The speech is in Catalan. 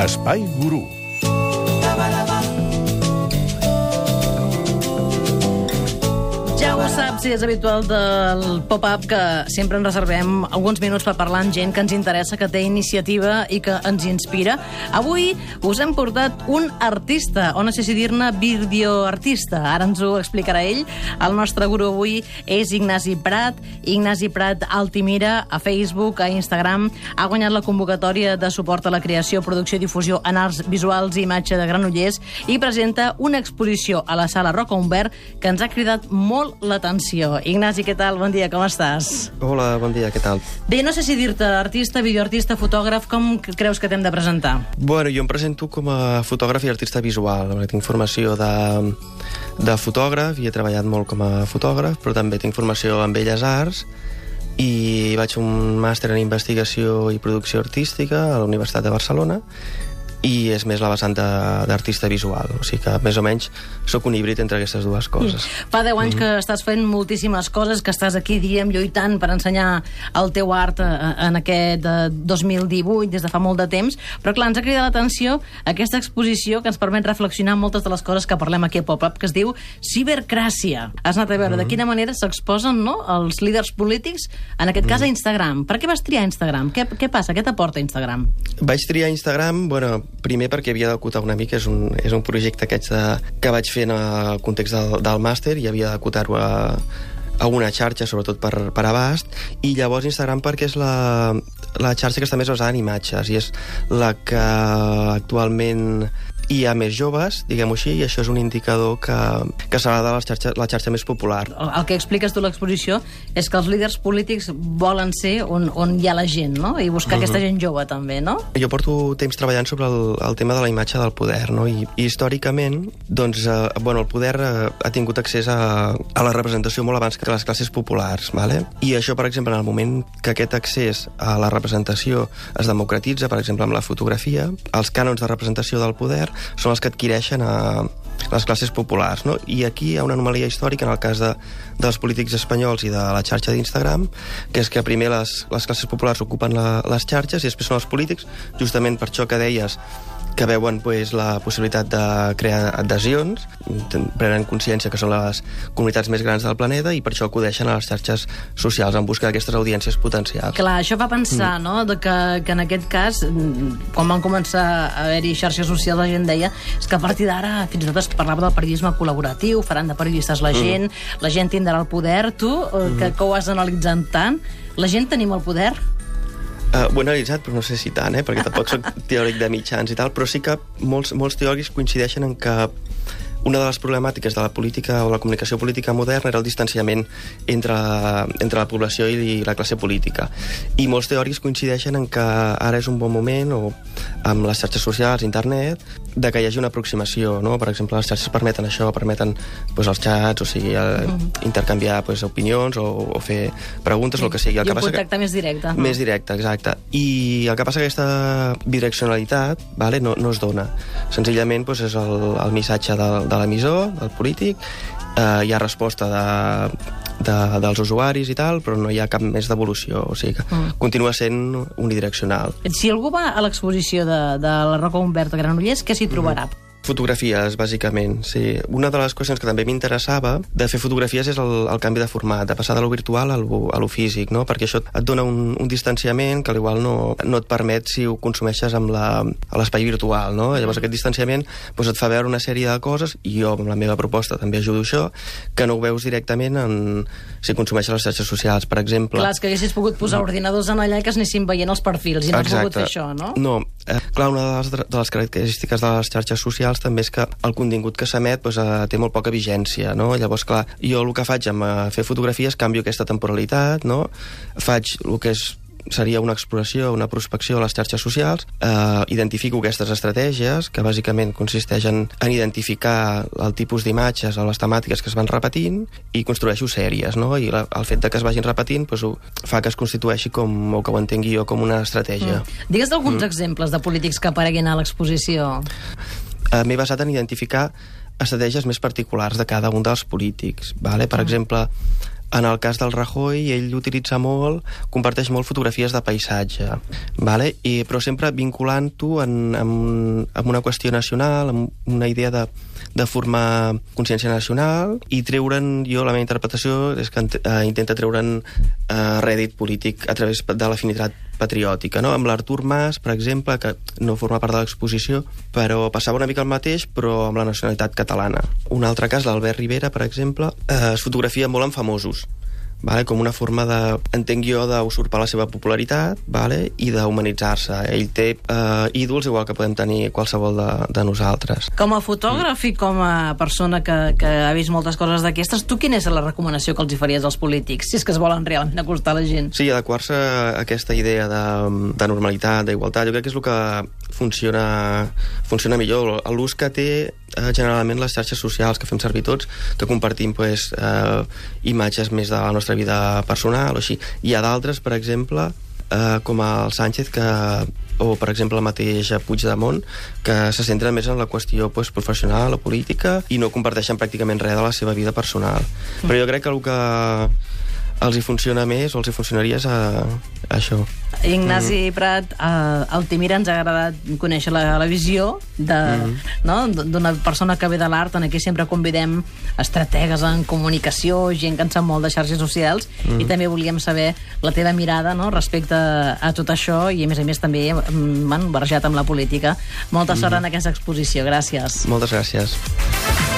Espai Gurú. Ja ho saps, si és habitual del pop-up, que sempre ens reservem alguns minuts per parlar amb gent que ens interessa, que té iniciativa i que ens inspira. Avui us hem portat un artista, o no sé si dir-ne videoartista. Ara ens ho explicarà ell. El nostre guru avui és Ignasi Prat. Ignasi Prat Altimira, a Facebook, a Instagram. Ha guanyat la convocatòria de suport a la creació, producció i difusió en arts visuals i imatge de Granollers i presenta una exposició a la Sala Roca Humbert que ens ha cridat molt l'atenció. Ignasi, què tal? Bon dia, com estàs? Hola, bon dia, què tal? Bé, no sé si dir-te artista, videoartista, fotògraf, com creus que t'hem de presentar? Bueno, jo em presento com a fotògraf i artista visual, perquè tinc formació de fotògraf i he treballat molt com a fotògraf, però també tinc formació en Belles Arts i vaig fer un màster en investigació i producció artística a la Universitat de Barcelona i és més la vessant d'artista visual, o sigui que més o menys sóc un híbrid entre aquestes dues coses. Fa 10 anys que estàs fent moltíssimes coses, que estàs aquí, diem, lluitant per ensenyar el teu art en aquest 2018, des de fa molt de temps, però clar, ens ha cridat l'atenció aquesta exposició que ens permet reflexionar moltes de les coses que parlem aquí a Pop-Up, que es diu Cibercràcia. Has anat a veure de quina manera s'exposen, no?, els líders polítics, en aquest cas a Instagram. Per què vas triar Instagram? Què passa? Què t'aporta Instagram? Vaig triar Instagram, bueno, primer perquè havia d'acotar una mica, és un projecte que vaig fer en el context del màster i havia d'acotar-ho a una xarxa, sobretot per abast, i llavors Instagram perquè és la xarxa que està més basada en imatges i és la que actualment hi ha més joves, diguem-ho així, i això és un indicador que serà la xarxa més popular. El que expliques tu a l'exposició és que els líders polítics volen ser on hi ha la gent, no? I buscar aquesta gent jove, també, no? Jo porto temps treballant sobre el tema de la imatge del poder, no? I històricament, doncs, el poder ha tingut accés a la representació molt abans que les classes populars, ¿vale? I això, per exemple, en el moment que aquest accés a la representació es democratitza, per exemple, amb la fotografia, els cànons de representació del poder són els que adquireixen a les classes populars, no? I aquí hi ha una anomalia històrica en el cas dels polítics espanyols i de la xarxa d'Instagram, que és que primer les classes populars ocupen les xarxes i després són els polítics, justament per això que deies que veuen la possibilitat de crear adhesions, prenen consciència que són les comunitats més grans del planeta i per això acudeixen a les xarxes socials en busca d'aquestes audiències potencials. Clar, això fa pensar, no?, que en aquest cas, quan van començar a haver-hi xarxes socials, la gent deia és que a partir d'ara fins i tot es parlava del periodisme col·laboratiu, faran de periodistes la gent tindrà el poder. Tu, que ho has analitzat tant, la gent tenim el poder? Ho he analitzat, però no sé si tant, perquè tampoc soc teòric de mitjans i tal, però sí que molts teòrics coincideixen en que una de les problemàtiques de la política o la comunicació política moderna era el distanciament entre la població i la classe política. I molts teòrics coincideixen en que ara és un bon moment, o amb les xarxes socials, internet, de que hi hagi una aproximació, no? Per exemple, les xarxes permeten això, permeten els xats, o sigui, intercanviar opinions o fer preguntes, el que sigui. I un contacte més directe. Més directe, exacte. I el que passa que aquesta bidireccionalitat no es dona. Senzillament és el missatge de l'emissor, del polític, hi ha resposta dels usuaris i tal, però no hi ha cap més devolució, o sigui que continua sent unidireccional. Si algú va a l'exposició de la Roca Humbert a Granollers, què s'hi trobarà? Fotografies, bàsicament, sí. Una de les qüestions que també m'interessava de fer fotografies és el canvi de format, de passar de lo virtual a lo físic, no? Perquè això et dona un distanciament que al igual no et permet si ho consumeixes a l'espai virtual, no? Llavors aquest distanciament et fa veure una sèrie de coses, i jo amb la meva proposta també ajudo això, que no ho veus directament si consumeixes les xarxes socials, per exemple. Clar, és que haguessis pogut posar ordinadors en allà i que es anessin veient els perfils, i no has pogut fer això, no? No. Clar, una de les característiques de les xarxes socials també és que el contingut que s'emet té molt poca vigència, no? Llavors, clar, jo el que faig amb fer fotografies, canvio aquesta temporalitat, no? Faig el que seria una exploració, una prospecció a les xarxes socials, identifico aquestes estratègies, que bàsicament consisteixen en identificar el tipus d'imatges o les temàtiques que es van repetint, i construeixo sèries, no? I el fet que es vagin repetint fa que es constitueixi o que ho entengui jo com una estratègia. Digues alguns exemples de polítics que apareguin a l'exposició. M'he basat en identificar estratègies més particulars de cada un dels polítics. Per exemple, En el cas del Rajoy, ell utilitza molt, comparteix molt fotografies de paisatge, vale? Però sempre vinculant-ho amb una qüestió nacional, amb una idea de formar consciència nacional i treure'n, jo la meva interpretació és que intenta treure'n rèdit polític a través de l'afinitat patriòtica, no? Amb l'Artur Mas, per exemple, que no forma part de l'exposició, però passava una mica el mateix, però amb la nacionalitat catalana. Un altre cas, l'Albert Rivera, per exemple, es fotografia molt amb famosos, vale? Com una forma de, entenc jo, d'usurpar la seva popularitat, vale? I d'humanitzar-se. Ell té ídols igual que podem tenir qualsevol de nosaltres. Com a fotògraf i com a persona que ha vist moltes coses d'aquestes, tu quina és la recomanació que els hi faries als polítics, si és que es volen realment acostar a la gent? Sí, adequar-se a aquesta idea de normalitat, d'igualtat, jo crec que és el que funciona millor. L'ús que té generalment les xarxes socials que fem servir tots, que compartim imatges més de la nostra vida personal o així. Hi ha d'altres, per exemple, com el Sánchez, o per exemple el mateix Puigdemont, que se centren més en la qüestió professional o política i no comparteixen pràcticament res de la seva vida personal. Però jo crec que el que els hi funciona més o els hi funcionaria és això. Ignasi Prat, Altimira, ens ha agradat conèixer la visió d'una persona que ve de l'art, en aquí sempre convidem estrategues en comunicació, gent que en sap molt de xarxes socials, i també volíem saber la teva mirada, no?, respecte a tot això, i a més també barrejat amb la política. Molta sort en aquesta exposició. Gràcies. Moltes gràcies.